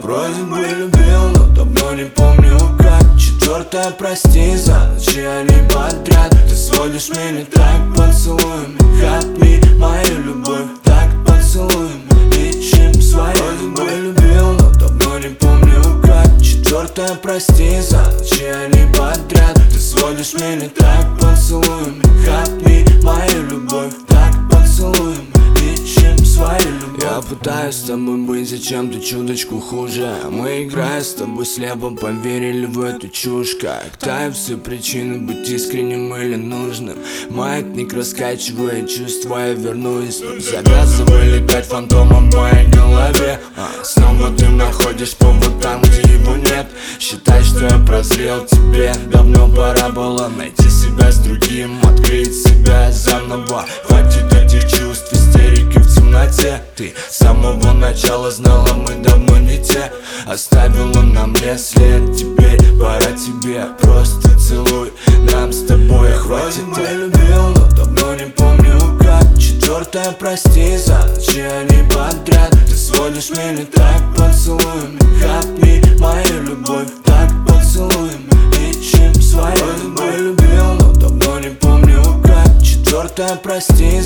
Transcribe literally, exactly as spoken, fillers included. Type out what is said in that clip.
Вроде бы любил, но давно не помню как. Четвертая, прости за ночи, они подряд. Ты сводишь меня так поцелуями. Хапни мою любовь, так поцелуем, ищем свои. Вроде бы любил, но давно не помню как. Четвертая, прости за ночи, они подряд. Ты сводишь меня так поцелуями. Хапни мою любовь, так поцелуем, ищем свои любовь. Я пытаюсь с тобой быть, зачем ты чуточку хуже. Мы, играя с тобой слепо, поверили в эту чушь. Как тают все причины быть искренним или нужным. Маятник раскачивает чувства, я вернусь. Завязывай летать фантомом в моей голове. а, Снова ты находишь повод там, где его нет. Считай, что я прозрел, тебе давно пора было найти себя с другим, открыть себя заново. Хватит этих чувств, истерики в темноте. Ты с самого начала знала, мы давно не те. Оставила нам лес след, теперь пора тебе. Просто целуй, нам с тобой хватит. Вроде бы любил, но давно не помню как. Четвертая, прости за ночи, они подряд. Ты сводишь меня так поцелуями. Хапни мою любовь, так поцелуем, ищем свои. Вроде бы любил, но давно не помню как. Четвертая, прости